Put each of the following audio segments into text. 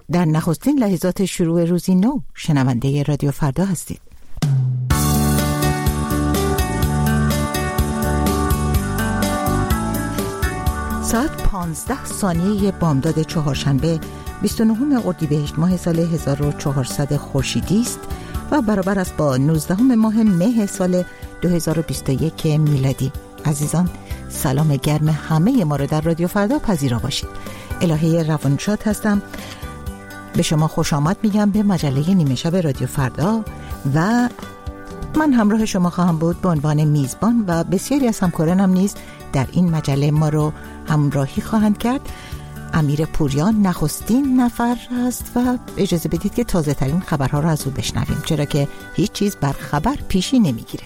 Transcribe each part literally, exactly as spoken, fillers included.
در نخستین لحظات شروع روزی نو شنونده رادیو فردا هستید. ساعت پانزده ثانیه بامداد چهارشنبه بیست و نهم اردیبهشت ماه سال هزار و چهارصد خورشیدی است و برابر است با نوزدهم ماه مه سال دو هزار و بیست و یک میلادی. عزیزان، سلام گرم همه ما را در رادیو فردا پذیرا باشید. الهه روانشاد هستم. به شما خوش آمد میگم به مجله نیمه شب رادیو فردا و من همراه شما خواهم بود به عنوان میزبان و بسیاری از همکارانم نیز در این مجله ما رو همراهی خواهند کرد. امیر پوریان نخستین نفر است و اجازه بدید که تازه ترین خبرها را از او بشنویم، چرا که هیچ چیز بر خبر پیشی نمیگیره.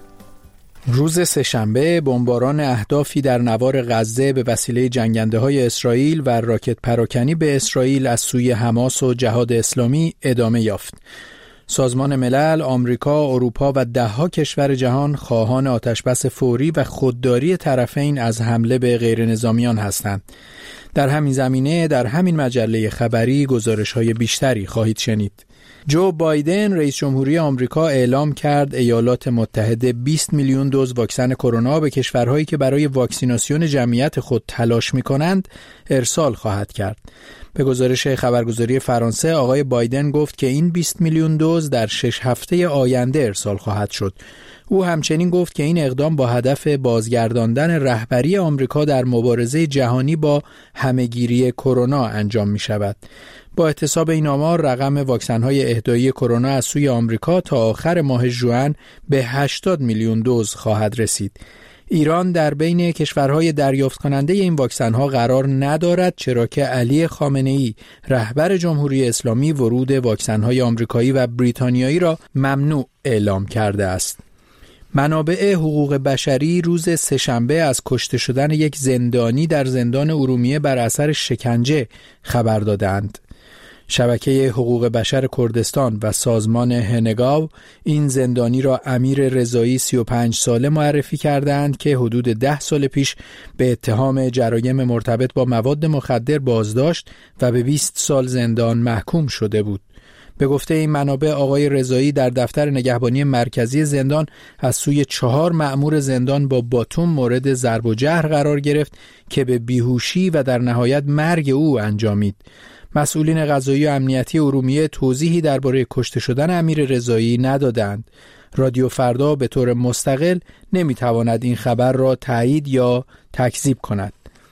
روز سه‌شنبه بمباران اهدافی در نوار غزه به وسیله جنگنده‌های اسرائیل و راکت پراکنی به اسرائیل از سوی حماس و جهاد اسلامی ادامه یافت. سازمان ملل، آمریکا، اروپا و ده‌ها کشور جهان خواهان آتشبس فوری و خودداری طرفین از حمله به غیرنظامیان هستند. در همین زمینه در همین مجله خبری گزارش‌های بیشتری خواهید شنید. جو بایدن رئیس جمهوری آمریکا اعلام کرد ایالات متحده بیست میلیون دوز واکسن کرونا به کشورهایی که برای واکسیناسیون جمعیت خود تلاش می‌کنند ارسال خواهد کرد. به گزارش خبرگزاری فرانسه آقای بایدن گفت که این بیست میلیون دوز در شش هفته آینده ارسال خواهد شد. او همچنین گفت که این اقدام با هدف بازگرداندن رهبری آمریکا در مبارزه جهانی با همه‌گیری کرونا انجام می شود. با احتساب این آمار رقم واکسن‌های اهدایی کرونا از سوی آمریکا تا آخر ماه ژوئن به هشتاد میلیون دوز خواهد رسید. ایران در بین کشورهای دریافت کننده این واکسن‌ها قرار ندارد، چرا که علی خامنه‌ای رهبر جمهوری اسلامی ورود واکسن‌های آمریکایی و بریتانیایی را ممنوع اعلام کرده است. منابع حقوق بشری روز سه‌شنبه از کشته شدن یک زندانی در زندان ارومیه بر اثر شکنجه خبر دادند. شبکه حقوق بشر کردستان و سازمان هنگاو این زندانی را امیر رضایی سی و پنج ساله معرفی کردند که حدود ده سال پیش به اتهام جرایم مرتبط با مواد مخدر بازداشت و به بیست سال زندان محکوم شده بود. به گفته این منابع آقای رضایی در دفتر نگهبانی مرکزی زندان از سوی چهار مأمور زندان با باتوم مورد ضرب و جرح قرار گرفت که به بیهوشی و در نهایت مرگ او انجامید. مسئولین قضایی و امنیتی ارومیه توضیحی درباره کشته شدن امیر رضایی ندادند. رادیو فردا به طور مستقل نمیتواند این خبر را تایید یا تکذیب کند.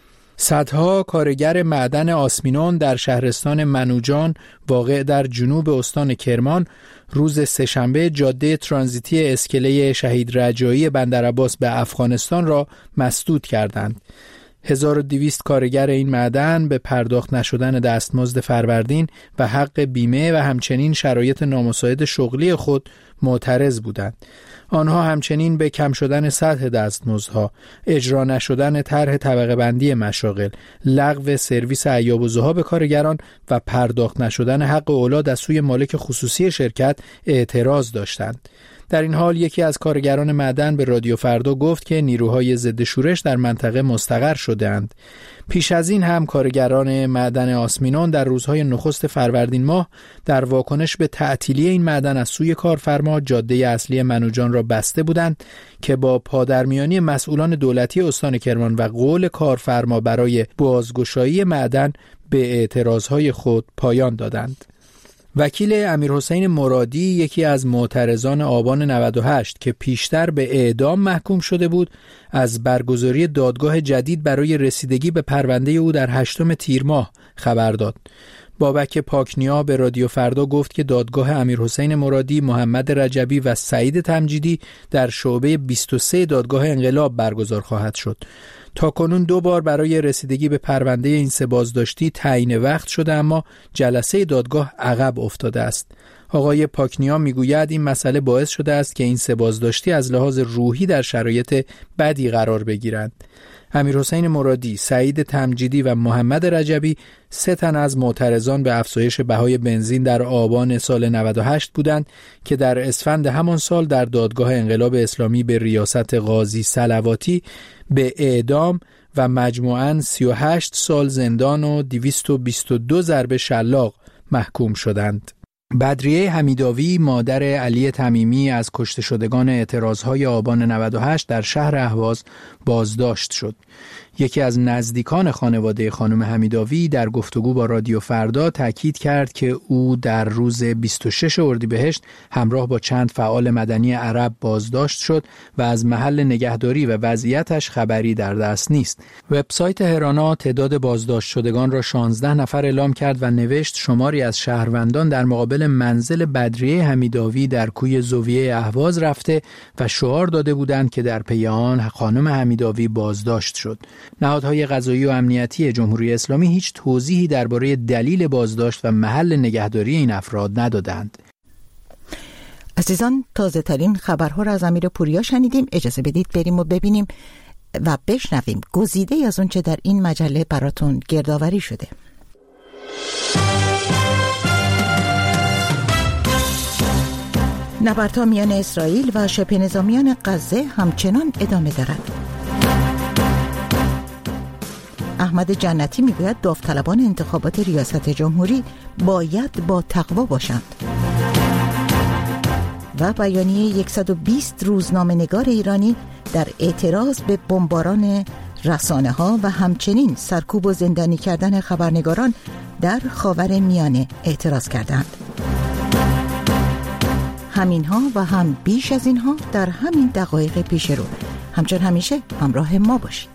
صدها کارگر معدن آسمینون در شهرستان منوجان واقع در جنوب استان کرمان روز سه‌شنبه جاده ترانزیتی اسکله شهید رجایی بندرعباس به افغانستان را مسدود کردند. هزار و دویست کارگر این معدن به پرداخت نشدن دستمزد فروردین و حق بیمه و همچنین شرایط نامساعد شغلی خود معترض بودند. آنها همچنین به کم شدن سطح دستمزدها، اجرا نشدن طرح طبقه بندی مشاغل، لغو سرویس ایاب و ضحی به کارگران و پرداخت نشدن حق اولاد از سوی مالک خصوصی شرکت اعتراض داشتند. در این حال یکی از کارگران معدن به رادیو فردا گفت که نیروهای ضد شورش در منطقه مستقر شده‌اند. پیش از این هم کارگران معدن آسمینون در روزهای نخست فروردین ماه در واکنش به تعطیلی این معدن از سوی کارفرما جاده اصلی منوجان را بسته بودند که با پادرمیانی مسئولان دولتی استان کرمان و قول کارفرما برای بازگشایی معدن به اعتراضهای خود پایان دادند. وکیل امیرحسین مرادی یکی از معترضان آبان نود و هشت که پیشتر به اعدام محکوم شده بود از برگزاری دادگاه جدید برای رسیدگی به پرونده او در هشتم تیر ماه خبر داد. بابک پاکنیا به رادیو فردا گفت که دادگاه امیرحسین مرادی، محمد رجبی و سعید تمجیدی در شعبه بیست و سه دادگاه انقلاب برگزار خواهد شد. تا کنون دو بار برای رسیدگی به پرونده این سه بازداشتی تعیین وقت شده، اما جلسه دادگاه عقب افتاده است. آقای پاکنیا میگوید این مسئله باعث شده است که این سه بازداشتی از لحاظ روحی در شرایط بدی قرار بگیرند. امیرحسین مرادی، سعید تمجیدی و محمد رجبی سه تن از معترضان به افزایش بهای بنزین در آبان سال نود و هشت بودند که در اسفند همان سال در دادگاه انقلاب اسلامی به ریاست قاضی صلواتی به اعدام و مجموعاً سی و هشت سال زندان و دویست و بیست و دو ضربه شلاق محکوم شدند. بدریه حمیدآوی مادر علی تمیمی از کشته شدگان اعتراضهای آبان نود و هشت در شهر اهواز بازداشت شد. یکی از نزدیکان خانواده خانم حمیدآوی در گفتگو با رادیو فردا تاکید کرد که او در روز بیست و شش اردیبهشت همراه با چند فعال مدنی عرب بازداشت شد و از محل نگهداری و وضعیتش خبری در دست نیست. وبسایت هرانا تعداد بازداشت شدگان را شانزده نفر اعلام کرد و نوشت شماری از شهروندان در مقابل منزل بدریه حمیدآوی در کوی زویه اهواز رفته و شعار داده بودند که در پی آن خانم حمیدآوی بازداشت شد. نهادهای قضایی و امنیتی جمهوری اسلامی هیچ توضیحی درباره دلیل بازداشت و محل نگهداری این افراد ندادند. عزیزان، تازه ترین خبرها را از امیر پوریا شنیدیم. اجازه بدید بریم و ببینیم و بشنویم گزیده از اون چه در این مجله براتون گردآوری شده. نبردها میان اسرائیل و شبه نظامیان غزه همچنان ادامه دارد. احمد جنتی میگوید داوطلبان انتخابات ریاست جمهوری باید با تقوا باشند. و بیانیه صد و بیست روزنامه‌نگار ایرانی در اعتراض به بمباران رسانه‌ها و همچنین سرکوب و زندانی کردن خبرنگاران در خاورمیانه اعتراض کردند. همینها و هم بیش از اینها در همین دقایق پیش رو. همچون همیشه همراه ما باشید.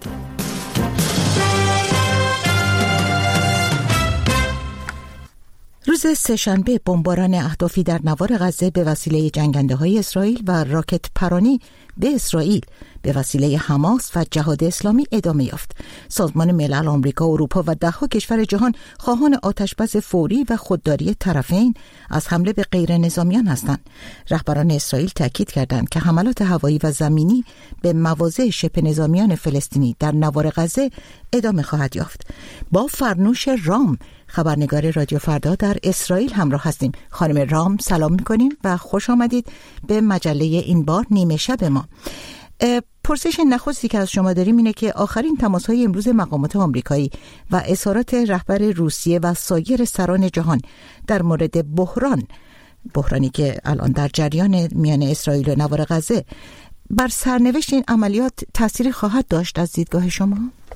روز سه‌شنبه بمباران اهدافی در نوار غزه به وسیله جنگنده‌های اسرائیل و راکت پرانی به اسرائیل به وسیله حماس و جهاد اسلامی ادامه یافت. سازمان ملل آمریکا، اروپا و ده‌ها کشور جهان خواهان آتشبس فوری و خودداری طرفین از حمله به غیر نظامیان هستند. رهبران اسرائیل تاکید کردند که حملات هوایی و زمینی به مواضع شبه نظامیان فلسطینی در نوار غزه ادامه خواهد یافت. با فرنوش رام، خبرنگار رادیو فردا در اسرائیل همراه هستیم. خانم رام سلام می‌کنیم و خوش آمدید به مجله این بار نیمه شب ما. پرسش نخستی که از شما داریم اینه که آخرین تماس‌های امروز مقامات آمریکایی و اظهارات رهبر روسیه و سایر سران جهان در مورد بحران بحرانی که الان در جریان میان اسرائیل و نوار غزه بر سرنوشت این عملیات تأثیری خواهد داشت از دیدگاه شما؟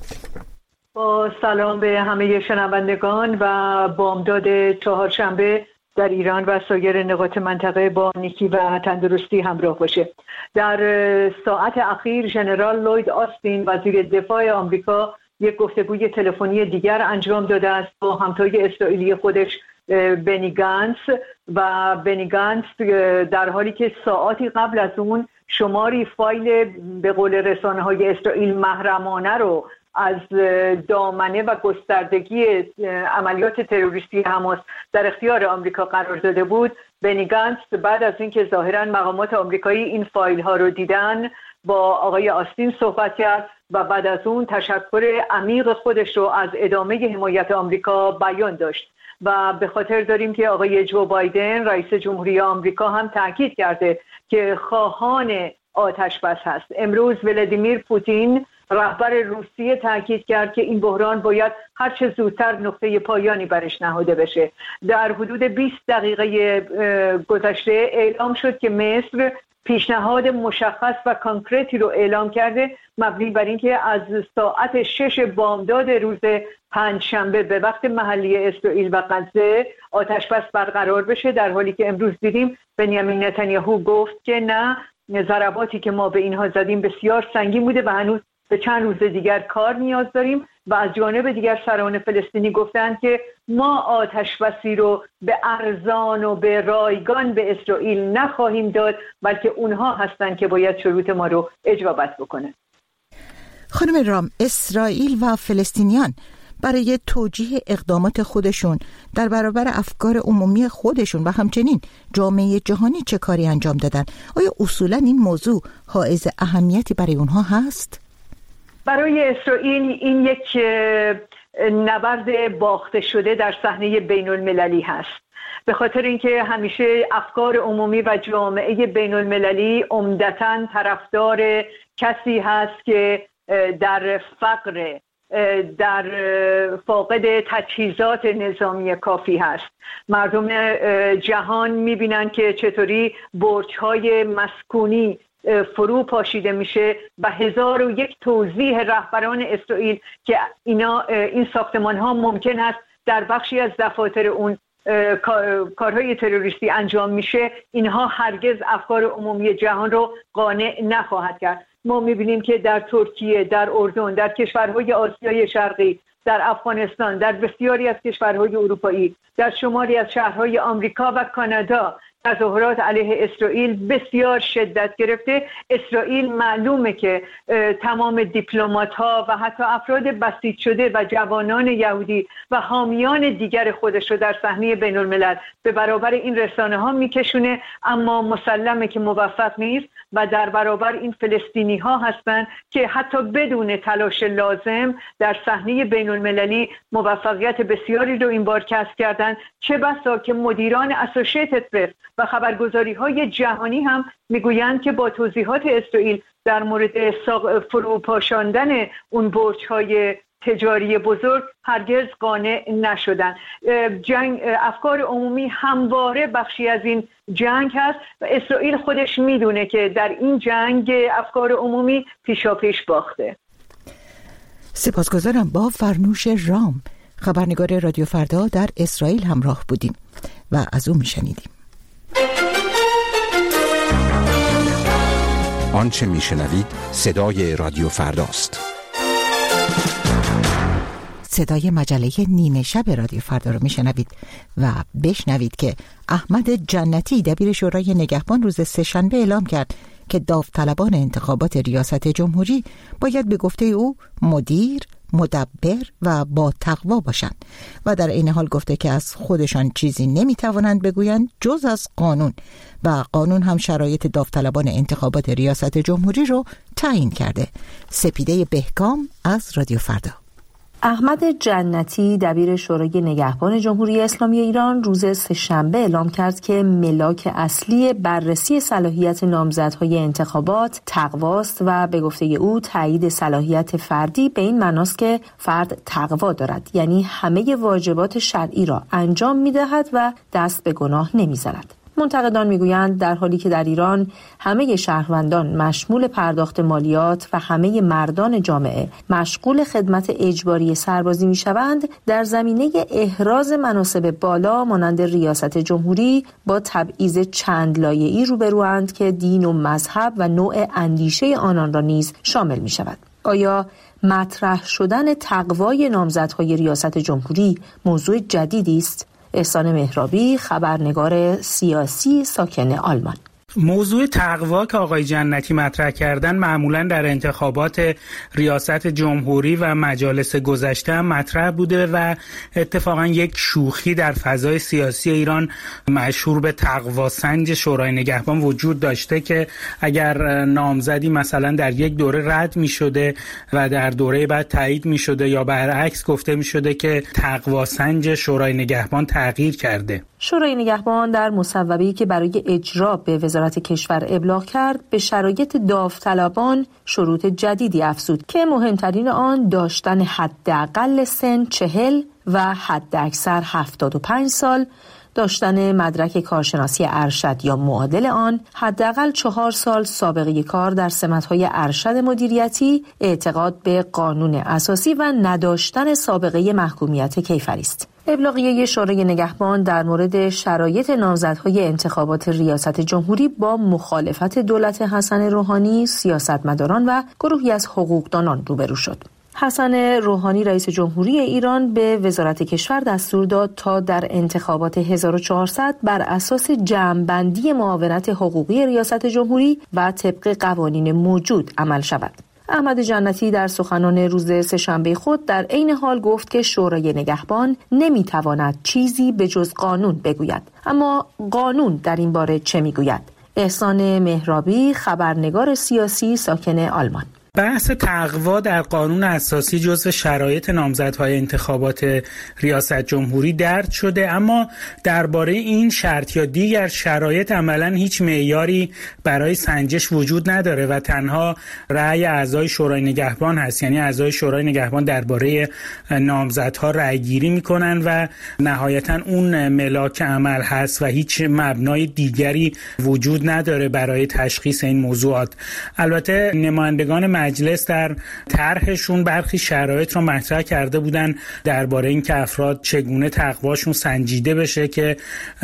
با سلام به همه شنوندگان و بامداد چهارشنبه در ایران و سایر نقاط منطقه با نیکی و تندرستی همراه باشه. در ساعت اخیر ژنرال لوید آستین وزیر دفاع آمریکا یک گفتگوی تلفنی دیگر انجام داده است با همتای اسرائیلی خودش بنی گانتس و بنی گانتس در حالی که ساعاتی قبل از اون شماری فایل به قول رسانه‌های اسرائیل محرمانه رو از دامنه و گستردگی عملیات تروریستی حماس در اختیار آمریکا قرار داده بود، بنی گانتس بعد از اینکه ظاهراً مقامات آمریکایی این فایل ها رو دیدن با آقای آستین صحبت کرد و بعد از اون تشکر عمیق خودش رو از ادامه حمایت آمریکا بیان داشت و به خاطر داریم که آقای جو بایدن رئیس جمهوری آمریکا هم تاکید کرده که خواهان آتش بس هست. امروز ولادیمیر پوتین رهبر روسیه تاکید کرد که این بحران باید هر چه زودتر نقطه پایانی برش نهاده بشه. در حدود بیست دقیقه گذشته اعلام شد که مصر پیشنهاد مشخص و کانکرتی رو اعلام کرده مبنی بر اینکه از ساعت شش بامداد روز پنجشنبه به وقت محلی اسرائیل و غزه آتش بس برقرار بشه، در حالی که امروز دیدیم بنیامین نتانیاهو گفت که نه، ضرباتی که ما به اینها زدیم بسیار سنگین بوده و هنوز به چند روز دیگر کار نیاز داریم. و از جانب دیگر سران فلسطینی گفتند که ما آتش بسی رو به ارزان و به رایگان به اسرائیل نخواهیم داد، بلکه اونها هستند که باید شروط ما رو اجابت بکنن. خانم رام، اسرائیل و فلسطینیان برای توجیه اقدامات خودشون در برابر افکار عمومی خودشون و همچنین جامعه جهانی چه کاری انجام دادن؟ آیا اصولا این موضوع حائز اهمیتی برای اونها هست؟ برای اسرائیل این یک نبرد باخته شده در صحنه بین المللی هست، به خاطر اینکه همیشه افکار عمومی و جامعه بین المللی عمدتاً طرفدار کسی هست که در فقر در فاقد تجهیزات نظامی کافی هست. مردم جهان میبینن که چطوری برج‌های مسکونی فرو پاشیده میشه و هزار و یک توضیح رهبران اسرائیل که اینا این ساختمان ها ممکن است در بخشی از دفاتر اون کارهای تروریستی انجام میشه، اینها هرگز افکار عمومی جهان رو قانع نخواهد کرد. ما میبینیم که در ترکیه، در اردن، در کشورهای آسیای شرقی، در افغانستان، در بسیاری از کشورهای اروپایی، در شماری از شهرهای آمریکا و کانادا تظاهرات علیه اسرائیل بسیار شدت گرفته. اسرائیل معلومه که تمام دیپلمات‌ها و حتی افراد بسیج شده و جوانان یهودی و حامیان دیگر خودش رو در صحنه بین الملل به برابر این رسانه ها میکشونه، اما مسلمه که موفق نیست و در برابر این فلسطینی ها هستن که حتی بدون تلاش لازم در صحنه بین المللی موفقیت بسیاری رو این بار کسب کردن. چه بسا که مدیران اسوسییتد پرس و خبرگزاری های جهانی هم میگویند که با توضیحات اسرائیل در مورد فروپاشاندن اون برج های تجاری بزرگ هرگز قانع نشدن. جنگ، افکار عمومی همواره بخشی از این جنگ هست و اسرائیل خودش میدونه که در این جنگ افکار عمومی پیشاپیش باخته. سپاسگزارم. با فرنوش رام، خبرنگار رادیو فردا، در اسرائیل همراه بودیم و از او میشنیدیم. آنچه میشنوید صدای رادیو فرداست. صدای مجله نیمه شب رادیو فردا رو میشنوید و بشنوید که احمد جنتی دبیر شورای نگهبان روز سه‌شنبه اعلام کرد که داوطلبان انتخابات ریاست جمهوری باید به گفته او مدیر، مدبر و با تقوا باشند و در این حال گفته که از خودشان چیزی نمیتوانند بگویند جز از قانون و قانون هم شرایط داوطلبان انتخابات ریاست جمهوری رو تعیین کرده. سپیده بهکام از رادیو فردا. احمد جنتی دبیر شورای نگهبان جمهوری اسلامی ایران روز سه‌شنبه اعلام کرد که ملاک اصلی بررسی صلاحیت نامزدهای انتخابات تقواست و به گفته او تایید صلاحیت فردی به این معناست که فرد تقوا دارد، یعنی همه واجبات شرعی را انجام می‌دهد و دست به گناه نمی‌زند. منتقدان میگویند در حالی که در ایران همه شهروندان مشمول پرداخت مالیات و همه مردان جامعه مشغول خدمت اجباری سربازی میشوند، در زمینه احراز مناصب بالا مانند ریاست جمهوری با تبعیض چند لایه‌ای روبروند که دین و مذهب و نوع اندیشه آنان را نیز شامل میشود. آیا مطرح شدن تقوای نامزدهای ریاست جمهوری موضوع جدیدی است؟ احسان مهرابی، خبرنگار سیاسی ساکن آلمان. موضوع تقوا که آقای جنتی مطرح کردن معمولا در انتخابات ریاست جمهوری و مجالس گذشته هم مطرح بوده و اتفاقا یک شوخی در فضای سیاسی ایران مشهور به تقوا سنج شورای نگهبان وجود داشته که اگر نامزدی مثلا در یک دوره رد می شده و در دوره بعد تایید می شده یا برعکس گفته می شده که تقوا سنج شورای نگهبان تغییر کرده. شورای نگهبان در مصوبه‌ای که برای اجرا به وزارت کشور ابلاغ کرد به شرایط داوطلبان شروط جدیدی افزود که مهمترین آن داشتن حداقل سن چهل و حداکثر هفتاد و پنج سال، داشتن مدرک کارشناسی ارشد یا معادل آن، حداقل چهار سال سابقه کار در سمت‌های ارشد مدیریتی، اعتقاد به قانون اساسی و نداشتن سابقه محکومیت کیفری است. ابلاغیه شورای نگهبان در مورد شرایط نامزدهای انتخابات ریاست جمهوری با مخالفت دولت حسن روحانی، سیاستمداران و گروهی از حقوقدانان روبرو شد. حسن روحانی رئیس جمهوری ایران به وزارت کشور دستور داد تا در انتخابات هزار و چهارصد بر اساس جمع‌بندی معاونت حقوقی ریاست جمهوری و طبق قوانین موجود عمل شود. احمد جنتی در سخنان روز سه‌شنبه خود در عین حال گفت که شورای نگهبان نمیتواند چیزی به جز قانون بگوید. اما قانون در این باره چه میگوید؟ احسان مهرابی، خبرنگار سیاسی ساکن آلمان. بحث تقوا در قانون اساسی جزو شرایط نامزدهای انتخابات ریاست جمهوری درج شده، اما درباره این شرط یا دیگر شرایط عملاً هیچ معیاری برای سنجش وجود نداره و تنها رأی اعضای شورای نگهبان هست. یعنی اعضای شورای نگهبان درباره نامزدها رأی گیری میکنن و نهایتاً اون ملاک عمل هست و هیچ مبنای دیگری وجود نداره برای تشخیص این موضوعات. البته نمایندگان مجلس در طرحشون برخی شرایط رو مطرح کرده بودن درباره اینکه افراد چگونه تقواشون سنجیده بشه که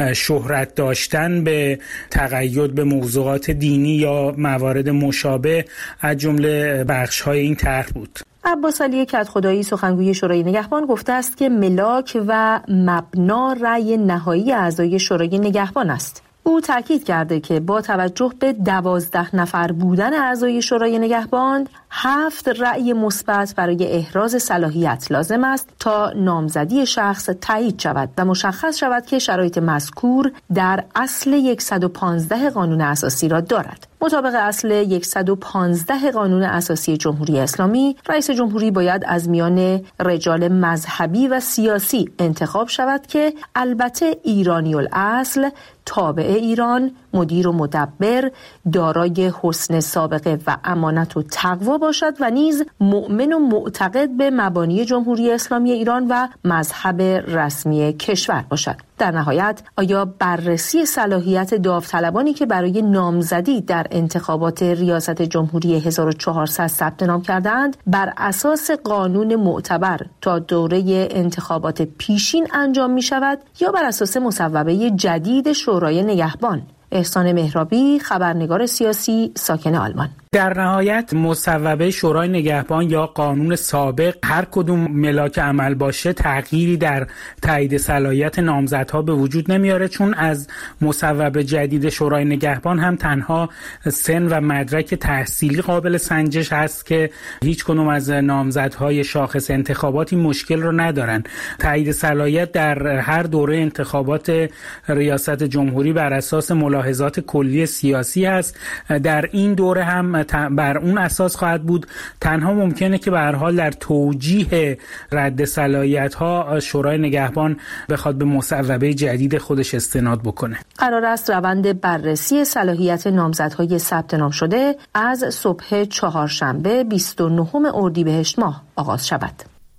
شهرت داشتن به تقید به موضوعات دینی یا موارد مشابه از جمله بخش‌های این طرح بود. عباس علی کدخدایی سخنگوی شورای نگهبان گفته است که ملاک و مبنا رأی نهایی اعضای شورای نگهبان است. او تاکید کرده که با توجه به دوازده نفر بودن اعضای شورای نگهبان، هفت رأی مثبت برای احراز صلاحیت لازم است تا نامزدی شخص تایید شود و مشخص شود که شرایط مذکور در اصل صد و پانزده قانون اساسی را دارد. مطابق اصل صد و پانزده قانون اساسی جمهوری اسلامی، رئیس جمهوری باید از میان رجال مذهبی و سیاسی انتخاب شود که البته ایرانی الاصل، تابع ایران، مدیر و مدبر، دارای حسن سابقه و امانت و تقوا باشد و نیز مؤمن و معتقد به مبانی جمهوری اسلامی ایران و مذهب رسمی کشور باشد. در نهایت، آیا بررسی صلاحیت داوطلبانی که برای نامزدی در انتخابات ریاست جمهوری هزار و چهارصد ثبت نام کردند بر اساس قانون معتبر تا دوره انتخابات پیشین انجام می شود یا بر اساس مصوبه جدید شورای نگهبان؟ احسان مهرابی، خبرنگار سیاسی، ساکن آلمان. در نهایت مصوبه شورای نگهبان یا قانون سابق هر کدوم ملاک عمل باشه تغییری در تایید صلاحیت نامزدها به وجود نمیاره، چون از مصوبه جدید شورای نگهبان هم تنها سن و مدرک تحصیلی قابل سنجش هست که هیچ کدوم از نامزدهای شاخص انتخاباتی مشکل رو ندارن. تایید صلاحیت در هر دوره انتخابات ریاست جمهوری بر اساس ملاحظات کلی سیاسی هست. در این دوره هم بر اون اساس خواهد بود. تنها ممکنه که به هر حال در توجیه رد صلاحیت ها شورای نگهبان بخواد به مصوبه جدید خودش استناد بکنه. قرار است روند بررسی صلاحیت نامزدهای ثبت نام شده از صبح چهارشنبه بیست و نهم اردیبهشت ماه آغاز شود.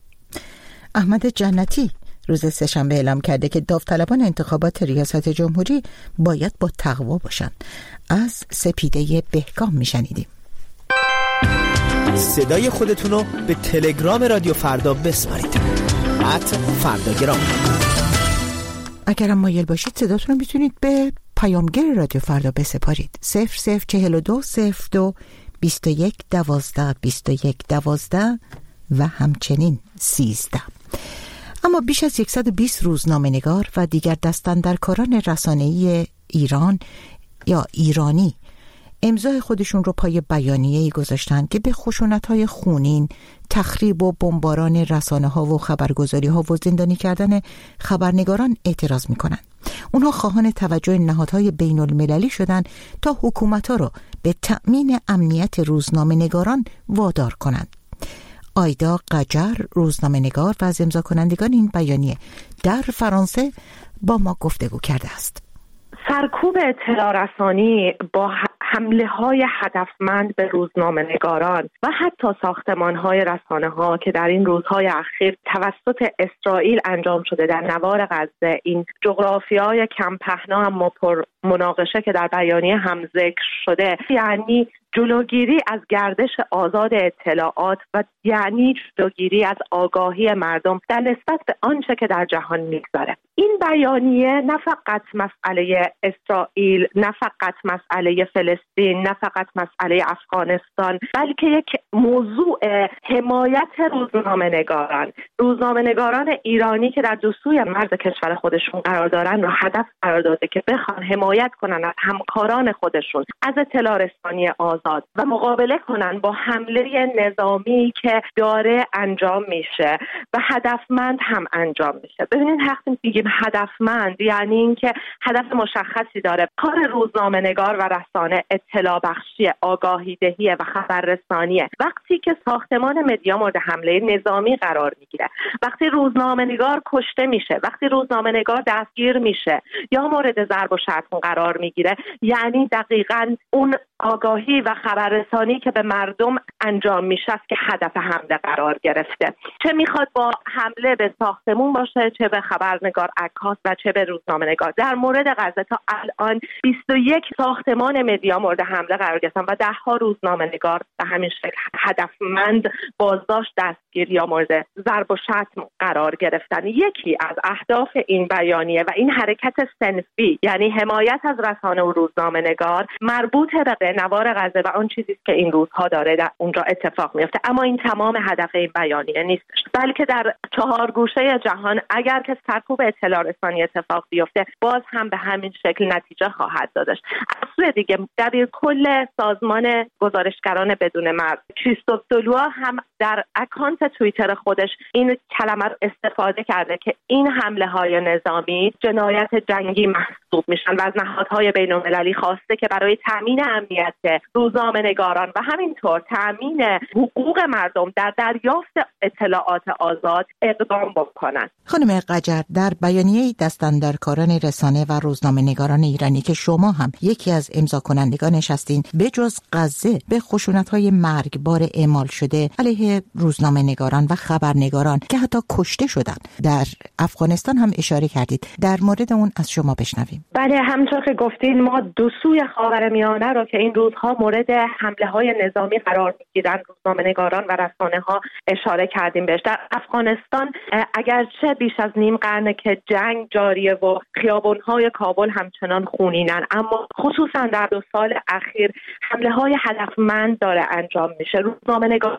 احمد جنتی روز سه‌شنبه اعلام کرده که داوطلبان انتخابات ریاست جمهوری باید با تقوا باشند. از سپیده بهکام میشنیدیم. صدای خودتون رو به تلگرام رادیو فردا بسپارید. ات فرداگرام. اگرم مایل باشید صداتون رو میتونید به پیامگیر رادیو فردا بسپارید. صفر صفر چهل و دو صفر دو بیست و یک دوازده بیست و یک دوازده و همچنین سیزده. اما بیش از صد و بیست روزنامه‌نگار و دیگر دستاندرکاران رسانه‌ای ایران یا ایرانی امضای خودشون رو پای بیانیه‌ای گذاشتن که به خشونت‌های خونین، تخریب و بمباران رسانه‌ها و خبرگزاری‌ها و زندانی کردن خبرنگاران اعتراض می‌کنن. اونها خواهان توجه نهادهای بین‌المللی شدن تا حکومت‌ها رو به تأمین امنیت روزنامه‌نگاران وادار کنند. آیدا قجر، روزنامه‌نگار و از امضا کنندگان این بیانیه در فرانسه با ما گفتگو کرده است. سرکوب اطلاع رسانی با حمله های هدفمند به روزنامه‌نگاران و حتی ساختمان های رسانه ها که در این روزهای اخیر توسط اسرائیل انجام شده در نوار غزه، این جغرافیای کم پهنا اما پر مناقشه که در بیانیه هم ذکر شده، یعنی جلوگیری از گردش آزاد اطلاعات و یعنی جلوگیری از آگاهی مردم در نسبت به آنچه که در جهان میگذره. این بیانیه نه فقط مسئله اسرائیل، نه فقط مسئله فلسطین، نه فقط مسئله افغانستان، بلکه یک موضوع حمایت روزنامه‌نگاران روزنامه‌نگاران ایرانی که در دو سوی مرز کشور خودشون قرار دارن را هدف قرار داده که بخوان حمایت کنن از همکاران خودشون از اطلاع رسانی آزاد آزاد و مقابله کنن با حمله نظامی که داره انجام میشه و هدفمند هم انجام میشه. ببینید وقتی میگیم هدفمند یعنی اینکه هدف مشخصی داره. کار روزنامه‌نگار و رسانه اطلاع بخشی، آگاهی دهی و خبررسانیه. وقتی که ساختمان مدیا مورد حمله نظامی قرار میگیره، وقتی روزنامه‌نگار کشته میشه، وقتی روزنامه‌نگار دستگیر میشه یا مورد ضرب و شتم قرار میگیره، یعنی دقیقاً اون آگاهی و خبررسانی که به مردم انجام میشه است که هدف حمله قرار گرفته. چه میخواد با حمله به ساختمون باشه، چه به خبرنگار عکاس و چه به روزنامه‌نگار. در مورد غزه تا الان بیست و یک ساختمان مدیا مورد حمله قرار گرفتن و ده ها روزنامه‌نگار به همین شکل هدفمند بازداشت، دستگیر یا مورد ضرب و شتم قرار گرفتن. یکی از اهداف این بیانیه و این حرکت صنفی، یعنی حمایت از رسانه و روزنامه‌نگار، مربوط به نوار غزه و آن چیزی که این روزها داره در اونجا اتفاق میفته. اما این تمام هدف این بیانیه نیستش، بلکه در چهار گوشه جهان اگر که سرکوب اطلاع رسانی اتفاق بیفته باز هم به همین شکل نتیجه خواهد دادش. از سوی دیگه دبیر کل سازمان گزارشگران بدون مرز کریستوف دولوا هم در اکانت توییتر خودش این کلمه رو استفاده کرده که این حمله های نظامی جنایت جنگی محسوب میشن و از نهادهای بین‌المللی خواسته که برای تامین امنیت روزنامه‌نگاران و همینطور تامین حقوق مردم در دریافت اطلاعات آزاد اقدام بکنند. خانم قجر، در بیانیه دستاندرکاران رسانه و روزنامه‌نگاران ایرانی که شما هم یکی از امضا کنندگانش هستین، به جز غزه به خشونت‌های مرگبار اعمال شده علیه روزنامه‌نگاران و خبرنگاران که حتی کشته شدن در افغانستان هم اشاره کردید. در مورد اون از شما بشنویم. بله، همونطور که گفتین ما دو سوی خاورمیانه رو که این روزها مورد حمله‌های نظامی قرار می‌گیرن روزنامه‌نگاران و رسانه‌ها اشاره کردیم بهش. در افغانستان اگرچه بیش از نیم قرنه که جنگ جاریه و خیابان‌های کابل همچنان خونینن، اما خصوصا در دو سال اخیر حمله‌های هدفمند داره انجام میشه. روزنامه‌نگاران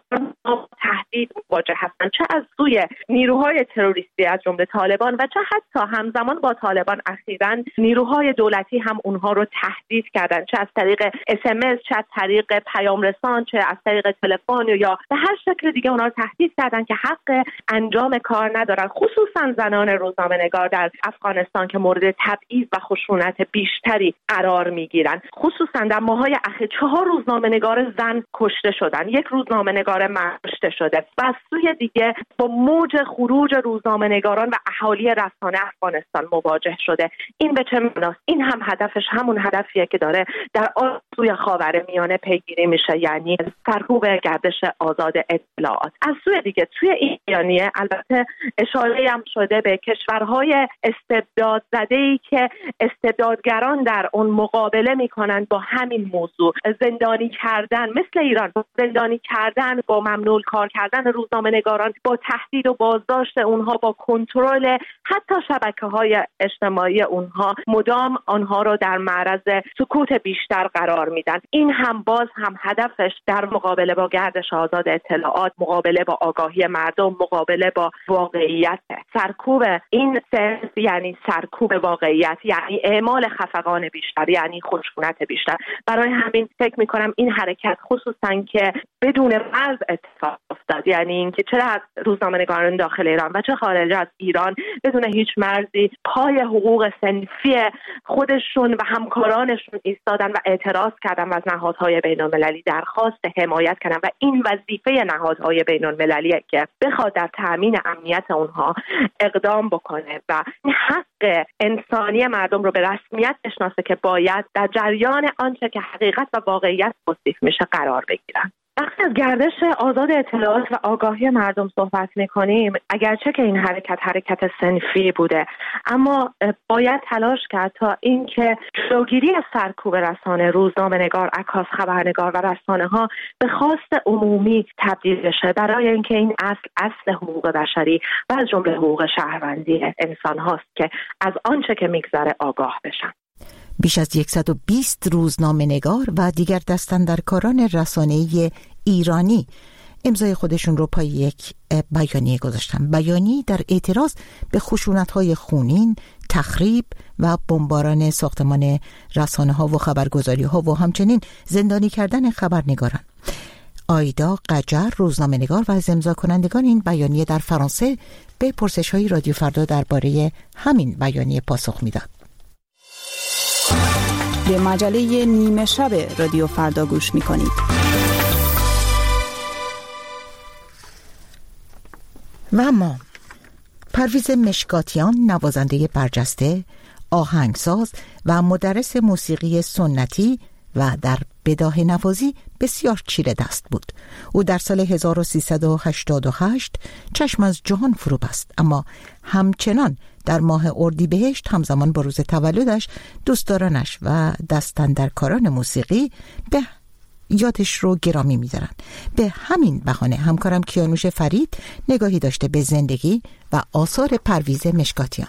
تهدید مواجه هستن، چه از سوی نیروهای تروریستی از جمله طالبان و چه حتی همزمان با طالبان اخیراً نیروهای دولتی هم اونها رو تهدید کردن، چه از طریق اس ام اس، چه از طریق پیام رسان، چه از طریق تلفن یا به هر شکل دیگه اونها رو تهدید کردن که حق انجام کار ندارن. خصوصا زنان روزنامه‌نگار در افغانستان که مورد تبعیض و خشونت بیشتری قرار میگیرن. خصوصا در ماه‌های اخیر چهار روزنامه‌نگار زن کشته شدن، یک روزنامه‌نگار مرد کشته شده و از سوی دیگه با موج خروج روزنامه‌نگاران و اهالی رسانه افغانستان مواجه شده. این به چه معناست؟ این هم هدفش همون هدفیه که داره در آن سوی خاورمیانه پیگیری میشه، یعنی سرکوب گردش آزاد اطلاعات. از سوی دیگه توی این بیانیه البته اشاره هم شده به کشورهای استبداد زده‌ای که استبدادگران در اون مقابله میکنن با همین موضوع، زندانی کردن مثل ایران، زندانی کردن، با ممنوع کار کردن روزنامه‌نگاران، با تهدید و بازداشت اونها، با کنترل حتی شبکه‌های اجتماعی اونها، مدام آنها رو در معرض سکوت بیشتر قرار میدن. این هم باز هم هدفش در مقابله با گردش آزاد اطلاعات، مقابله با آگاهی مردم، مقابله با واقعیت. سرکوب این صرف یعنی سرکوب واقعیت، یعنی اعمال خفقان بیشتر، یعنی خشونت بیشتر. برای همین فکر میکنم این حرکت خصوصا که بدون مرز اتفاق افتاد، یعنی اینکه چه از روزنامه‌نگاران داخل ایران و چه خارج از ایران بدون هیچ مرزی پای حقوق صنفی خودشون و همکارانشون ایستادن و اعتراض کردن و از نهادهای بین‌المللی درخواست حمایت کردن و این وظیفه نهادهای بین‌المللیه که بخواد در تامین امنیت اونها اقدام بکنه و حق انسانی مردم رو به رسمیت بشناسه که باید در جریان آنچه که حقیقت و واقعیت توصیف میشه قرار بگیرن. وقتی از گردش آزاد اطلاعات و آگاهی مردم صحبت میکنیم، اگرچه که این حرکت حرکت صنفی بوده، اما باید تلاش کرد تا اینکه جلوگیری از سرکوب رسانه، روزنامه‌نگار، عکاس، خبرنگار و رسانه ها به خواست عمومی تبدیل بشه، برای اینکه این اصل اصل حقوق بشری و از جمله حقوق شهروندی انسان هاست که از آنچه که میگذره آگاه بشن. بیش از صد و بیست روزنامه‌نگار و دیگر دستاندرکاران رسانه‌ای ایرانی امضای خودشون رو پای یک بیانیه گذاشتن. بیانیه در اعتراض به خشونت‌های خونین، تخریب و بمباران ساختمان رسانه ها و خبرگزاری ها و همچنین زندانی کردن خبرنگاران. آیدا قجر، روزنامه‌نگار و از امضا کنندگان این بیانیه در فرانسه، به پرسش‌های رادیو فردا درباره همین بیانیه پاسخ میداد. به مجله نیمه شب رادیو فردا گوش میکنید. و اما پرویز مشکاتیان، نوازنده برجسته، آهنگساز و مدرس موسیقی سنتی و در بداهه نوازی بسیار چیره دست بود. او در سال هزار و سیصد و هشتاد و هشت چشم از جهان فرو بست، اما همچنان در ماه اردیبهشت همزمان با روز تولدش دوستدارانش و دستاندرکاران موسیقی به یادش رو گرامی می‌دارن. به همین بهانه همکارم کیانوش فرید نگاهی داشته به زندگی و آثار پرویز مشکاتیان.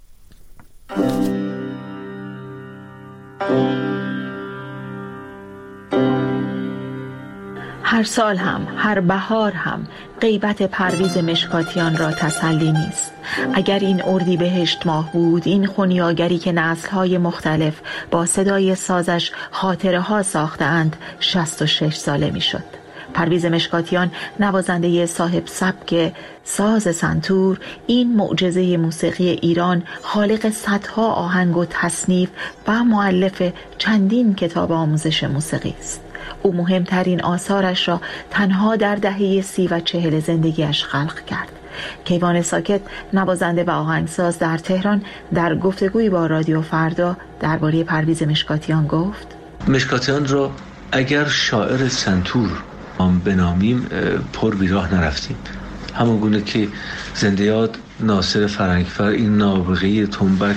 هر سال هم، هر بهار هم غیبت پرویز مشکاتیان را تسلی نیست. اگر این اردیبهشت ماه بود، این خونیاگری که نسل‌های مختلف با صدای سازش خاطره ها ساختند شصت و شش ساله میشد. پرویز مشکاتیان، نوازنده صاحب سبک ساز سنتور، این معجزه موسیقی ایران، خالق صدها آهنگ و تصنیف و مؤلف چندین کتاب آموزش موسیقی است. او مهمترین آثارش را تنها در دهه سی و چهل زندگیش خلق کرد. کیوان ساکت، نوازنده و آهنگساز در تهران، در گفتگویی با رادیو فردا درباره پرویز مشکاتیان گفت: مشکاتیان را اگر شاعر سنتور هم بنامیم پر بیراه نرفتیم. همون گونه که زنده یاد ناصر فرنگفر، این نابغه تنبک،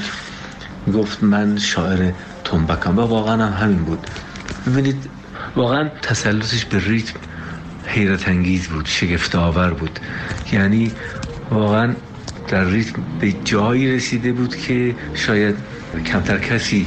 گفت من شاعر تنبکم، و واقعا هم همین بود. ببینید واقعا تسلطش به ریتم حیرت انگیز بود، شگفت آور بود. یعنی واقعا در ریتم به جایی رسیده بود که شاید کمتر کسی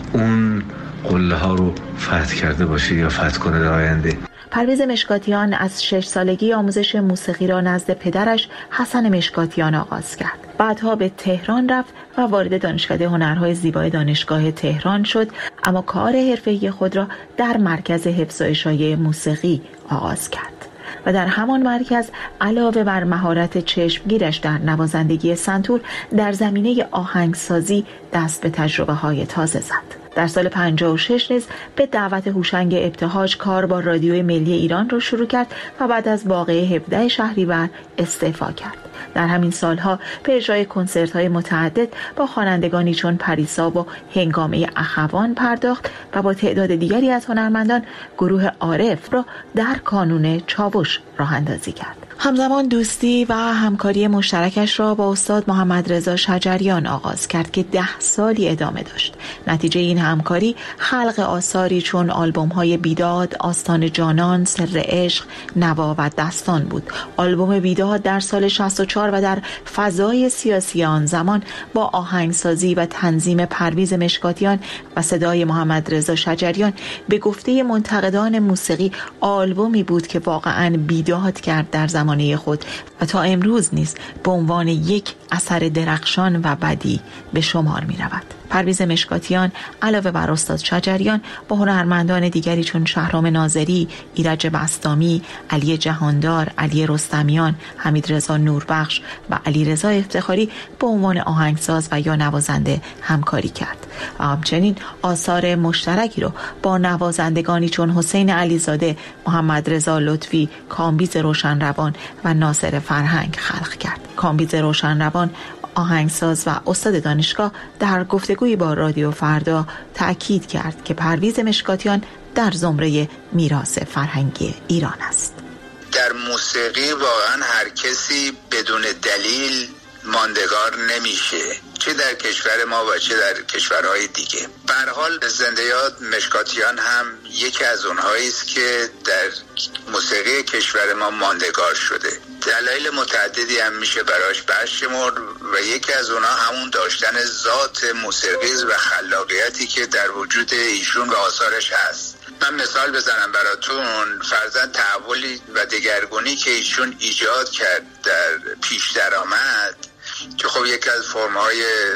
اون قله ها رو فتح کرده باشه یا فتح کنه در آینده. پرویز مشکاتیان از شش سالگی آموزش موسیقی را نزد پدرش حسن مشکاتیان آغاز کرد. بعدها به تهران رفت و وارد دانشکده هنرهای زیبای دانشگاه تهران شد، اما کار حرفه‌ای خود را در مرکز حفظ و اشاعه موسیقی آغاز کرد و در همان مرکز علاوه بر مهارت چشمگیرش در نوازندگی سنتور، در زمینه آهنگسازی دست به تجربه های تازه زد. در سال پنجاه و شش نیز به دعوت هوشنگ ابتهاج کار با رادیو ملی ایران را شروع کرد و بعد از واقعه هفدهم شهریور استعفا کرد. در همین سالها به اجرای کنسرت‌های متعدد با خوانندگانی چون پریسا و هنگامه اخوان پرداخت و با تعداد دیگری از هنرمندان گروه عارف را در کانون چاوش راه اندازی کرد. همزمان دوستی و همکاری مشترکش را با استاد محمد رضا شجریان آغاز کرد که ده سالی ادامه داشت. نتیجه این همکاری خلق آثاری چون آلبوم‌های بیداد، آستان جانان، سر عشق، نوا و دستان بود. آلبوم بیداد در سال شصت و چهار و در فضای سیاسی آن زمان با آهنگسازی و تنظیم پرویز مشکاتیان و صدای محمد رضا شجریان به گفته منتقدان موسیقی آلبومی بود که واقعاً بیداد کرد در زمان خود و تا امروز نیز به عنوان یک اثر درخشان و بدیع به شمار می رود. پرویز مشکاتیان علاوه بر استاد شجریان با هنرمندان دیگری چون شهرام ناظری، ایرج بسطامی، علی جهاندار، علی رستمیان، حمید رضا نوربخش و علی رضا افتخاری به عنوان آهنگساز و یا نوازنده همکاری کرد و همچنین آثار مشترکی رو با نوازندگانی چون حسین علیزاده، محمد رضا لطفی، کامبیز روشنروان و ناصر فرهنگ خلق کرد. کامبیز روشنروان، آهنگساز و استاد دانشگاه، در گفتگویی با رادیو فردا تأکید کرد که پرویز مشکاتیان در زمره میراث فرهنگی ایران است. در موسیقی واقعا هر کسی بدون دلیل ماندگار نمیشه، چه در کشور ما و چه در کشورهای دیگه. به هر حال زنده یاد مشکاتیان هم یکی از اونهایی است که در موسیقی کشور ما ماندگار شده. دلایل متعددی هم میشه براش برشمرد و یکی از اونها همون داشتن ذات موسیقی و خلاقیتی که در وجود ایشون و آثارش هست. من مثال بزنم براتون، فرضاً تحولی و دگرگونی که ایشون ایجاد کرد در پیش درآمد که خب یکی از فرم‌های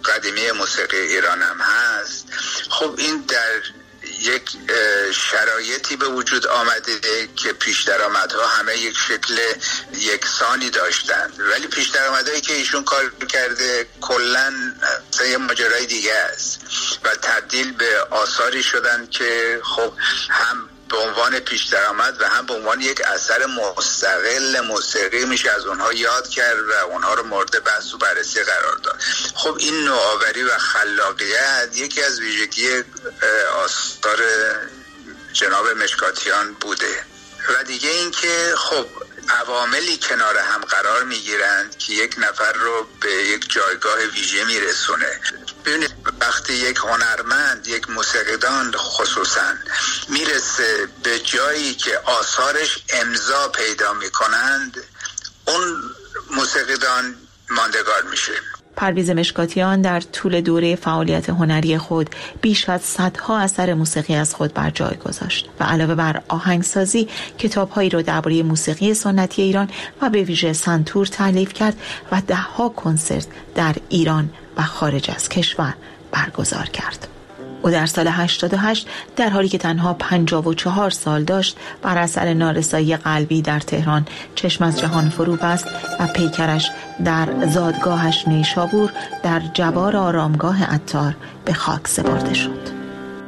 قدیمی موسیقی ایران هم هست. خب این در یک شرایطی به وجود آمده که پیش درآمدها همه یک شکل یکسانی داشتند، ولی پیش درآمدهایی که ایشون کار کرده کلاً یه ماجرای دیگه است و تبدیل به آثاری شدن که خب هم به عنوان پیش درآمد و هم به عنوان یک اثر مستقل موسیقی میشه از اونها یاد کرد و اونها رو مورد بحث و بررسی قرار داد. خب این نوآوری و خلاقیت یکی از ویژگی آثار جناب مشکاتیان بوده و دیگه این که خب عواملی کنار هم قرار میگیرند که یک نفر رو به یک جایگاه ویژه میرسونه. ببینید وقتی یک هنرمند، یک موسیقیدان خصوصا میرسه به جایی که آثارش امضا پیدا میکنند، اون موسیقیدان ماندگار میشه. پرویز مشکاتیان در طول دوره فعالیت هنری خود بیش از صدها اثر موسیقی از خود بر جای گذاشت و علاوه بر آهنگسازی کتاب‌هایی را درباره موسیقی سنتی ایران و به ویژه سنتور تالیف کرد و ده‌ها کنسرت در ایران و خارج از کشور برگزار کرد. او در سال هشتاد و هشت در حالی که تنها پنجاه و چهار سال داشت بر اثر نارسایی قلبی در تهران چشم از جهان فرو بست و پیکرش در زادگاهش نیشابور در جوار آرامگاه عطار به خاک سپرده شد.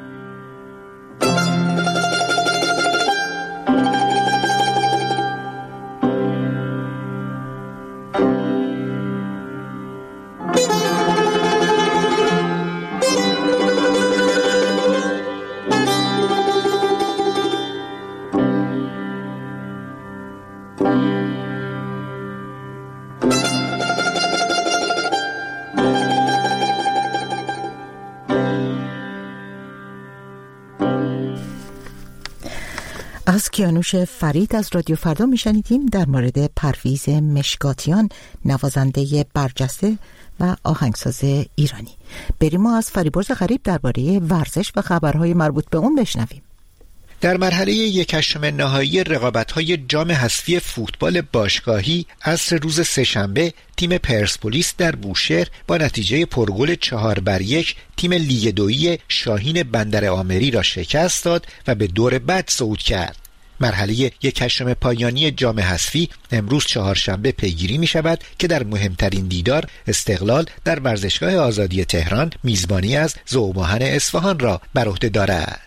از کیانوش فرید از رادیو فردا میشنیدیم در مورد پرویز مشکاتیان، نوازنده برجسته و آهنگساز ایرانی. بریم ما از فریبرز غریب درباره ورزش و خبرهای مربوط به اون بشنویم. در مرحله یک هشتم نهایی رقابت‌های جام حذفی فوتبال باشگاهی عصر روز سه‌شنبه تیم پرسپولیس در بوشهر با نتیجه پرگل چهار بر یک تیم لیگ دویی شاهین بندرآمری را شکست داد و به دور بعد صعود کرد. مرحله یک هشتم پایانی جام حذفی امروز چهارشنبه پیگیری می شود که در مهمترین دیدار استقلال در ورزشگاه آزادی تهران میزبانی از ذوب‌آهن اصفهان را بر عهده دارد.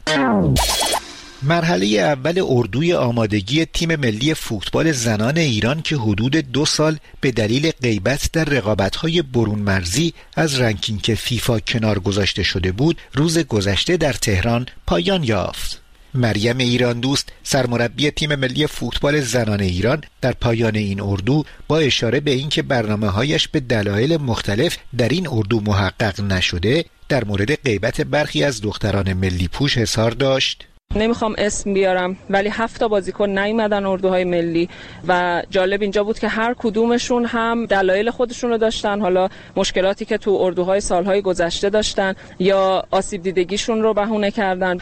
مرحله اول اردوی آمادگی تیم ملی فوتبال زنان ایران که حدود دو سال به دلیل غیبت در رقابت‌های برون مرزی از رنکینگ فیفا کنار گذاشته شده بود، روز گذشته در تهران پایان یافت. مریم ایران دوست، سرمربی تیم ملی فوتبال زنان ایران، در پایان این اردو با اشاره به اینکه برنامه‌هایش به دلایل مختلف در این اردو محقق نشده، در مورد غیبت برخی از دختران ملی پوش اظهار داشت. نمیخوام اسم بیارم ولی هفت تا بازیکن نیومدن اردوهای ملی و جالب اینجا بود که هر کدومشون هم دلایل خودشون رو داشتن، حالا مشکلاتی که تو اردوهای سالهای گذشته داشتن یا آسیب دیدگیشون رو بهونه کردن.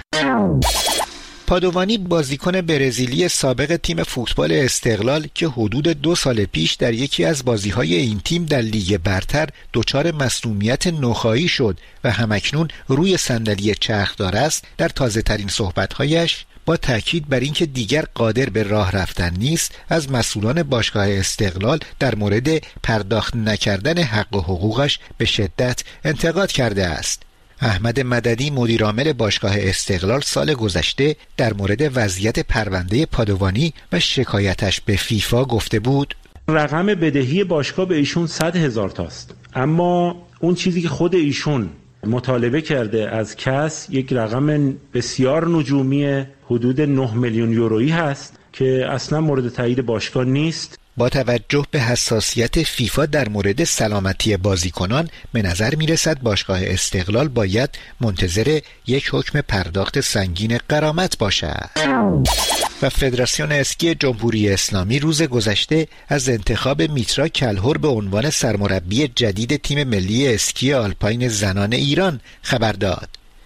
پادوانی بازیکن برزیلی سابق تیم فوتبال استقلال که حدود دو سال پیش در یکی از بازی‌های این تیم در لیگ برتر دچار مسمومیت نخاعی شد و همکنون روی صندلی چرخدار است، در تازه‌ترین صحبت‌هایش با تاکید بر اینکه دیگر قادر به راه رفتن نیست، از مسئولان باشگاه استقلال در مورد پرداخت نکردن حق و حقوقش به شدت انتقاد کرده است. احمد مددی مدیرعامل باشگاه استقلال سال گذشته در مورد وضعیت پرونده پادوانی و شکایتش به فیفا گفته بود: رقم بدهی باشگاه به ایشون صد هزار تاست، اما اون چیزی که خود ایشون مطالبه کرده از کس یک رقم بسیار نجومی حدود نه میلیون یورویی هست که اصلا مورد تایید باشگاه نیست. با توجه به حساسیت فیفا در مورد سلامتی بازیکنان به نظر می رسد باشگاه استقلال باید منتظر یک حکم پرداخت سنگین غرامت باشد. و فدراسیون اسکی جمهوری اسلامی روز گذشته از انتخاب میترا کلهر به عنوان سرمربی جدید تیم ملی اسکی آلپاین زنان ایران خبر داد.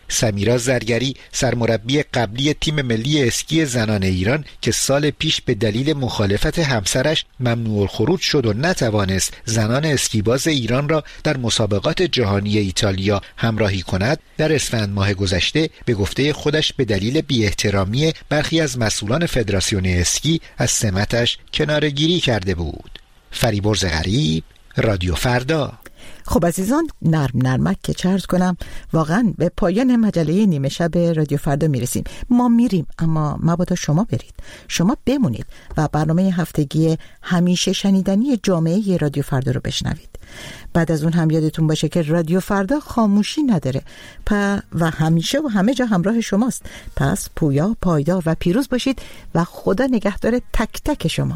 سمیرا زرگری سرمربی قبلی تیم ملی اسکی زنان ایران که سال پیش به دلیل مخالفت همسرش ممنوع الخروج شد و نتوانست زنان اسکیباز ایران را در مسابقات جهانی ایتالیا همراهی کند، در اسفند ماه گذشته به گفته خودش به دلیل بی‌احترامی برخی از مسئولان فدراسیون اسکی از سمتش کناره‌گیری کرده بود. فریبرز غریب، رادیو فردا. خب عزیزان، نرم نرمک که چرت کنم، واقعا به پایان مجله نیمه شب رادیو فردا میرسیم. ما میریم اما مبادا شما برید، شما بمونید و برنامه هفتگی همیشه شنیدنی جامعه رادیو فردا رو بشنوید. بعد از اون هم یادتون باشه که رادیو فردا خاموشی نداره پ و همیشه و همه جا همراه شماست. پس پویا، پایدار و پیروز باشید و خدا نگهدار تک تک شما.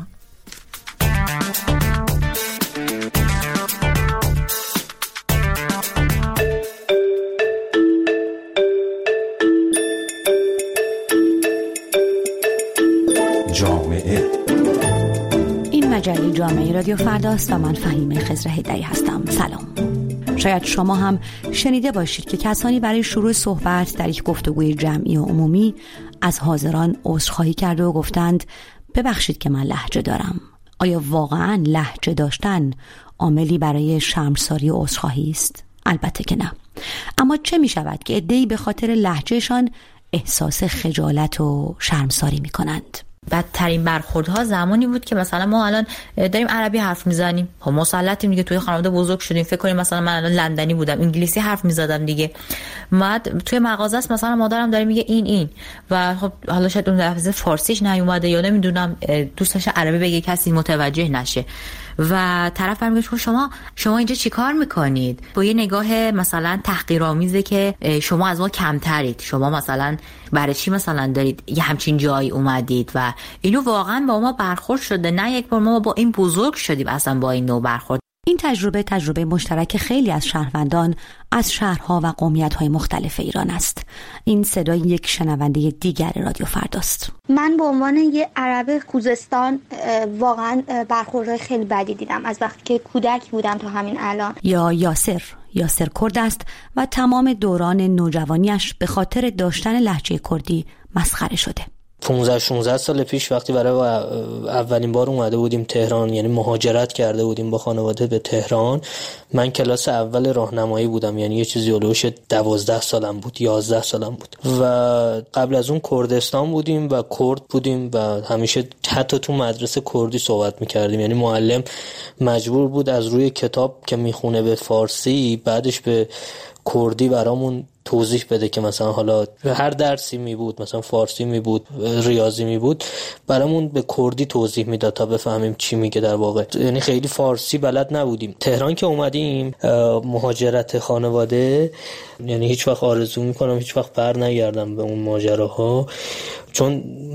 جامعه این مجله جامعه رادیو فرداست و من فهیمه خضر هدایی هستم. سلام. شاید شما هم شنیده باشید که کسانی برای شروع صحبت در یک گفتگوی جمعی و عمومی از حاضران عذرخواهی کرده و گفتند ببخشید که من لهجه دارم. آیا واقعاً لهجه داشتن عاملی برای شرمساری و عذرخواهی است؟ البته که نه. اما چه می شود که عده‌ای به خاطر لهجهشان احساس خجالت و شرمساری می کنند؟ بدترین برخوردها زمانی بود که مثلا ما الان داریم عربی حرف میزنیم، خب مسلطیم دیگه، توی خانواده بزرگ شدیم، فکر کنیم مثلا من الان لندنی بودم انگلیسی حرف میزدم دیگه، بعد توی مغازه است مثلا مادرم داره میگه این این و خب حالا شاید اون لفظ فارسیش نیومده یا نمیدونم دوست داشته عربی بگه کسی متوجه نشه و طرف برمیگه شما شما اینجا چیکار میکنید، با یه نگاه مثلا تحقیرآمیزه که شما از ما کمترید، شما مثلا برای چی مثلا دارید یه همچین جایی اومدید و اینو واقعا با ما برخورد شده. نه یک بار ما با این بزرگ شدیم اصلا با این نوع برخورد. این تجربه تجربه مشترک خیلی از شهروندان از شهرها و قومیت‌های مختلف ایران است. این صدای یک شنونده دیگر رادیو فرداست. من به عنوان یه عرب خوزستان واقعا برخوردهای خیلی بدی دیدم از وقتی که کودک بودم تا همین الان. یا یاسر یاسر کرد است و تمام دوران نوجوانیش به خاطر داشتن لهجه کردی مسخره شده. پانزده شانزده سال پیش وقتی برای اولین بار اومده بودیم تهران، یعنی مهاجرت کرده بودیم با خانواده به تهران، من کلاس اول راهنمایی بودم، یعنی یه چیزی اولوش دوازده سالم بود، یازده سالم بود و قبل از اون کردستان بودیم و کرد بودیم و همیشه حتی تو مدرسه کردی صحبت میکردیم، یعنی معلم مجبور بود از روی کتاب که میخونه به فارسی بعدش به کردی برامون توضیح بده که مثلا حالا هر درسی می بود، مثلا فارسی می بود، ریاضی می بود، برامون به کردی توضیح میداد تا بفهمیم چی میگه در واقع. یعنی خیلی فارسی بلد نبودیم. تهران که اومدیم مهاجرت خانواده، یعنی هیچ وقت آرزو میکنم هیچ وقت بر نگردم به اون ماجراها، چون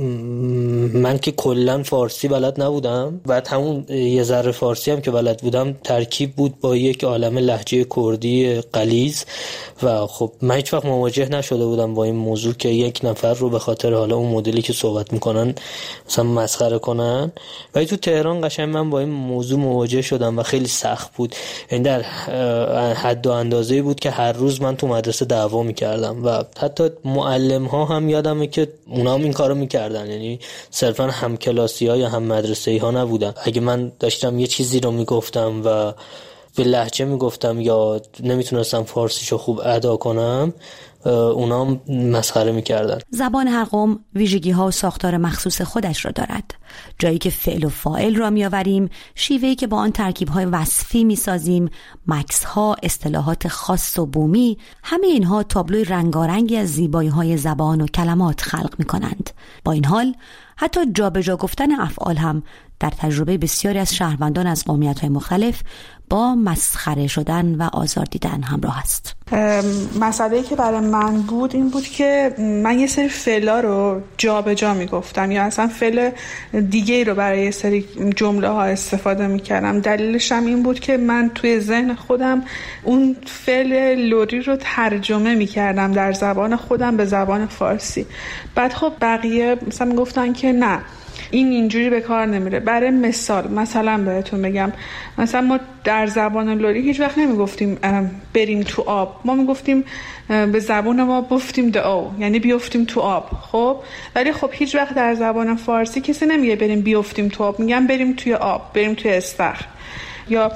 من که کلا فارسی بلد نبودم، بعد همون یه ذره فارسی هم که بلد بودم ترکیب بود با یک عالم لهجه کردی غلیظ و خب من هیچ وقت مواجه نشده بودم با این موضوع که یک نفر رو به خاطر حالا اون مدلی که صحبت میکنن مثلا مسخره کنن. ولی تو تهران قشنگ من با این موضوع مواجه شدم و خیلی سخت بود، این در حد و اندازه‌ای بود که هر روز من تو مدرسه دعوا میکردم و حتی معلم ها هم یادمه که اونا هم این کارو میکردن، یعنی صرفا هم کلاسی ها یا هم مدرسه‌ای ها نبودن. اگه من داشتم یه چیزی رو میگفتم و به لهجه میگفتم یا نمیتونستم فارسیشو خوب ادا کنم، اونا هم مسخره میکردن. زبان هر قوم ویژگی ها و ساختار مخصوص خودش را دارد. جایی که فعل و فاعل را میآوریم، شیوهی که با آن ترکیب های وصفی میسازیم، مکس ها، اصطلاحات خاص و بومی، همه اینها تابلوی رنگارنگی از زیبایی های زبان و کلمات خلق میکنند. با این حال حتی جابجا گفتن افعال هم در تجربه بسیاری از شهروندان از قومیت‌های مختلف با مسخره شدن و آزار دیدن همراه است. مسئله‌ای که برای من بود این بود که من یه سری فعلا رو جابجا میگفتم یا اصلا فعل دیگه رو برای یه سری جمله ها استفاده میکردم. دلیلش هم این بود که من توی ذهن خودم اون فعل لوری رو ترجمه میکردم در زبان خودم به زبان فارسی. بعد خب بقیه مثلا میگفتن که نه، این اینجوری به کار نمیره. برای مثال مثلا بهتون بگم، مثلا ما در زبان لری هیچ وقت نمیگفتیم بریم تو آب، ما میگفتیم به زبان ما بفتیم دو، یعنی بیفتیم تو آب. خب ولی خب هیچ وقت در زبان فارسی کسی نمیگه بریم بیفتیم تو آب، میگن بریم توی آب، بریم توی استخر. یا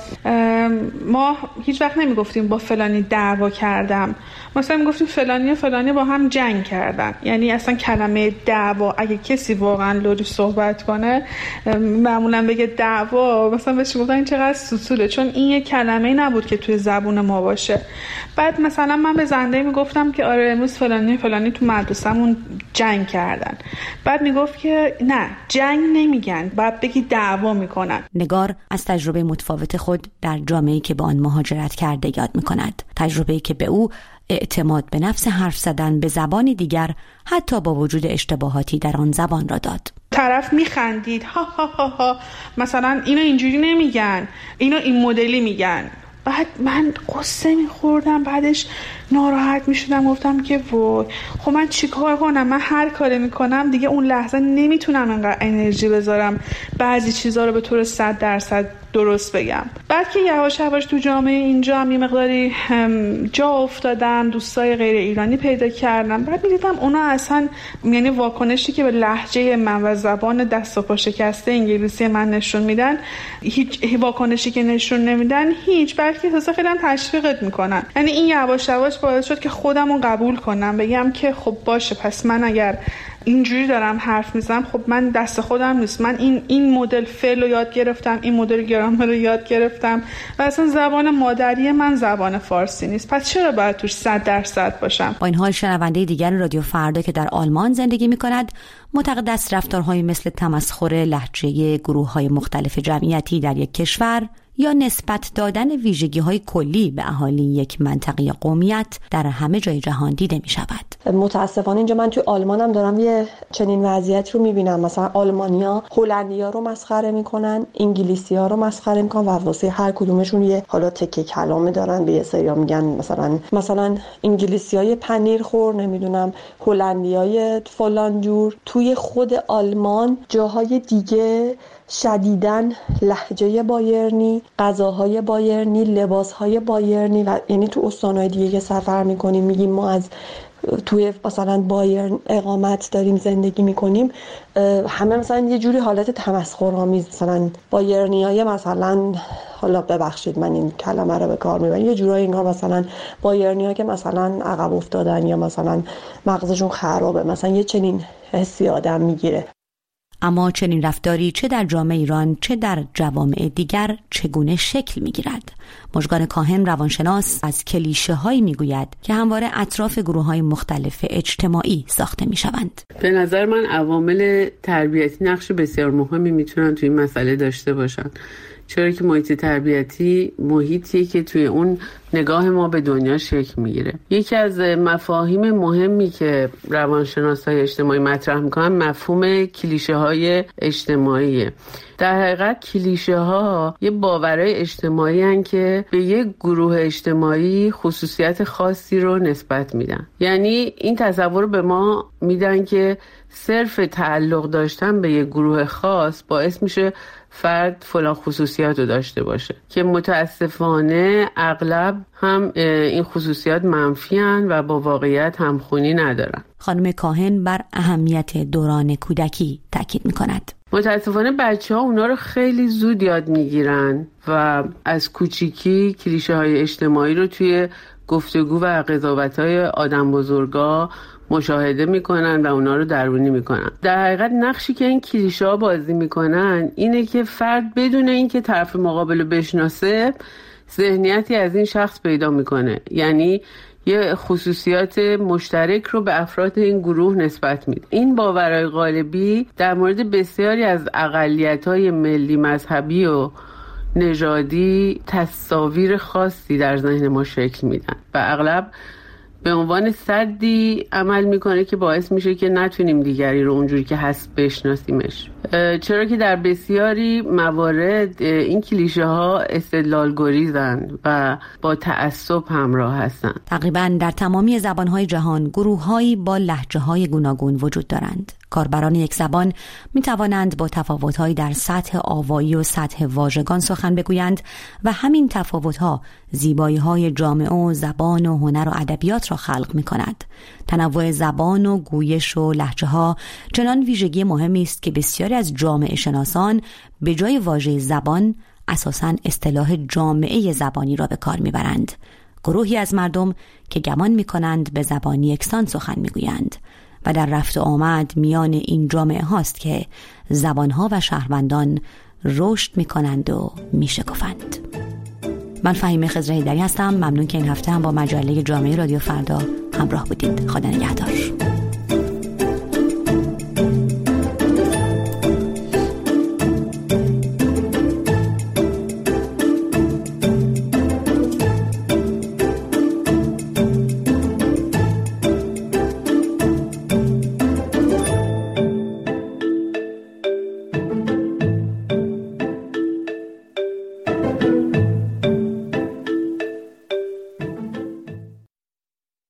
ما هیچ وقت نمیگفتیم با فلانی دعوا کردم، مثلا میگفتیم فلانی و فلانی با هم جنگ کردن. یعنی اصلا کلمه دعوا اگه کسی واقعا لری صحبت کنه معمولا بگه دعوا، مثلا بهش گفتن این چقدر سوسوله، چون این یه کلمه نبود که توی زبون ما باشه. بعد مثلا من به زنده میگفتم که آره امروز فلانی فلانی تو مدرسه‌مون جنگ کردن، بعد میگفت که نه جنگ نمیگن، بعد بگی دعوا میکنن. نگار از تجربه متفاوت خود در جامعه‌ای که به آن مهاجرت کرده یاد میکند، تجربه‌ای که به او اعتماد به نفس حرف زدن به زبانی دیگر حتی با وجود اشتباهاتی در آن زبان را داد. طرف میخندید ها ها ها ها، مثلا اینو اینجوری نمیگن، اینو این مدلی میگن. بعد من قصه میخوردم، بعدش ناراحت میشدم، گفتم که وای خب من چیکار کنم؟ من هر کاری میکنم دیگه اون لحظه نمیتونم انقدر انرژی بذارم بعضی چیزا رو به طور صد درصد درست بگم. بعد که یواش یواش تو جامعه اینجا هم یه مقداری جا افتادم، دوستای غیر ایرانی پیدا کردم، بعد میدیدم اونا اصلا یعنی واکنشی که به لهجه من و زبان دست و پا شکسته انگلیسی من نشون میدن، هیچ واکنشی که نشون نمیدن هیچ، بلکه احساس خیلی تشویقت میکنن. یعنی این یواش یواش باعث شد که خودم رو قبول کنم، بگم که خب باشه پس من اگر اینجوری دارم حرف میزنم خب من دست خودم نیست، من این این مدل فعل رو یاد گرفتم، این مدل گرامر رو یاد گرفتم و اصلا زبان مادری من زبان فارسی نیست، پس چرا باید توش صد درصد باشم؟ با این حال شنونده دیگر رادیو فردا که در آلمان زندگی میکند معتقد است رفتارهای مثل تمسخر لهجه گروه‌های مختلف جمعیتی در یک کشور یا نسبت دادن ویژگی‌های کلی به اهالی یک منطقه یا قومیت در همه جای جهان دیده می‌شود. متاسفانه اینجا من توی آلمانم دارم یه چنین وضعیت رو می‌بینم، مثلا آلمانیا هلندیا رو مسخره می‌کنن، انگلیسی‌ها رو مسخره می‌کنن و واسه هر کدومشون یه حالا تکه کلامه دارن. به یه سریا میگن مثلا مثلا انگلیسیای پنیر خور، نمیدونم هلندیای فلان جور. توی خود آلمان جاهای دیگه شدیداً لهجه بایرنی، غذاهای بایرنی، لباسهای بایرنی و یعنی تو استان‌های دیگه که سفر می‌کنیم میگیم ما از توی مثلا بایرن اقامت داریم زندگی می‌کنیم، همه مثلا یه جوری حالت تمسخرآمیز، مثلا بایرنیای مثلا حالا ببخشید من این کلمه رو به کار میبرم، یه جورایی انگار مثلا بایرنی‌ها که مثلا عقب افتادن یا مثلا مغزشون خرابه، مثلا یه چنین حسی آدم میگیره. اما چنین رفتاری چه در جامعه ایران چه در جوامع دیگر چگونه شکل می‌گیرد؟ مژگان کاهن روانشناس از کلیشه‌هایی می‌گوید که همواره اطراف گروه‌های مختلف اجتماعی ساخته می‌شوند. به نظر من عوامل تربیتی نقش بسیار مهمی می‌تونن توی این مسئله داشته باشن، چرا که محیط تربیتی محیطیه که توی اون نگاه ما به دنیا شکل میگیره. یکی از مفاهیم مهمی که روانشناسای اجتماعی مطرح میکنن مفهوم کلیشه های اجتماعیه. در حقیقت کلیشه ها یه باورهای اجتماعی هن که به یک گروه اجتماعی خصوصیت خاصی رو نسبت میدن. یعنی این تصور به ما میدن که صرف تعلق داشتن به یک گروه خاص باعث میشه فرد فلان خصوصیات رو داشته باشه که متاسفانه اغلب هم این خصوصیات منفی هن و با واقعیت همخوانی ندارن. خانم کاهن بر اهمیت دوران کودکی تاکید میکند. متاسفانه بچه ها اونا رو خیلی زود یاد میگیرن و از کوچیکی کلیشه های اجتماعی رو توی گفتگو و قضاوت های آدم بزرگا مشاهده میکنن و اونا رو درونی میکنن. در حقیقت نقشی که این کلیشه ها بازی میکنن اینه که فرد بدون اینکه طرف مقابل رو بشناسه ذهنیتی از این شخص پیدا میکنه، یعنی یه خصوصیات مشترک رو به افراد این گروه نسبت میده. این باورهای غالبی در مورد بسیاری از اقلیت‌های ملی، مذهبی و نژادی تصاویر خاصی در ذهن ما شکل میدن و اغلب به عنوان سدی عمل میکنه که باعث میشه که نتونیم دیگری رو اونجوری که هست بشناسیمش، چرا که در بسیاری موارد این کلیشه ها استدلال گریزن و با تعصب همراه هستن. تقریبا در تمامی زبانهای جهان گروههایی با لهجه‌های گوناگون وجود دارند. کاربران یک زبان می توانند با تفاوت‌هایی در سطح آوایی و سطح واژگان سخن بگویند و همین تفاوت‌ها زیبایی‌های جامعه و زبان و هنر و ادبیات را خلق می کند. تنوع زبان و گویش و لهجه‌ها چنان ویژگی مهمی است که بسیاری از جامعه شناسان به جای واژه زبان اساساً اصطلاح جامعه زبانی را به کار می‌برند. گروهی از مردم که گمان می‌کنند به زبانی یکسان سخن می‌گویند و در رفت و آمد میان این جامعه هاست که زبانها و شهروندان رشد می‌کنند و می‌شکفند. من فهیمه خضرهیدری هستم. ممنون که این هفته هم با مجله جامعه رادیو فردا همراه بودید. خدا نگهدار.